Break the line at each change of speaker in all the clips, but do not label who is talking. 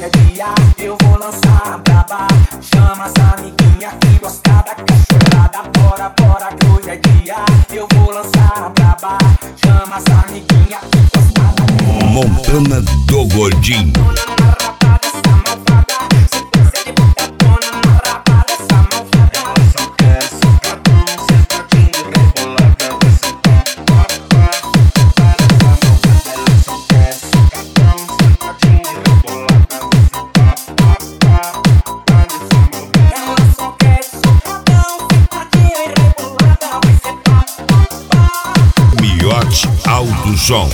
hoje é dia, eu vou lançar a braba. Chama as amiguinhas que gostam da cachorrada. Bora, bora que hoje é dia, eu vou lançar a braba. Chama as amiguinhas que gostam da cachorrada.
Montana do Gordinho. Miote Alto Som.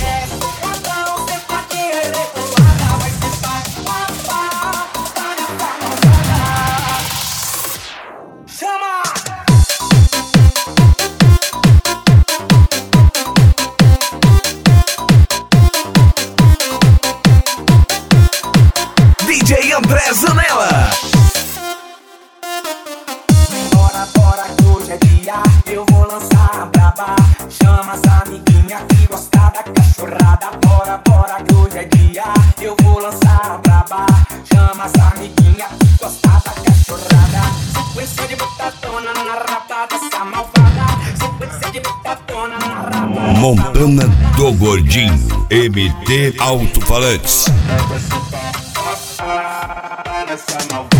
DJ André Zanella.
Bora, bora que hoje é dia, eu vou lançar a braba. Chama as amiguinhas que gostam da cachorrada. Bora, bora que hoje é dia, eu vou lançar a braba. Chama as amiguinhas que gostam da cachorrada. Sequência de botadona na rapa dessa malvada. Sequência de botadona na rapa.
Montana do Gordinho. MT Alto Falantes.
Essa malvada.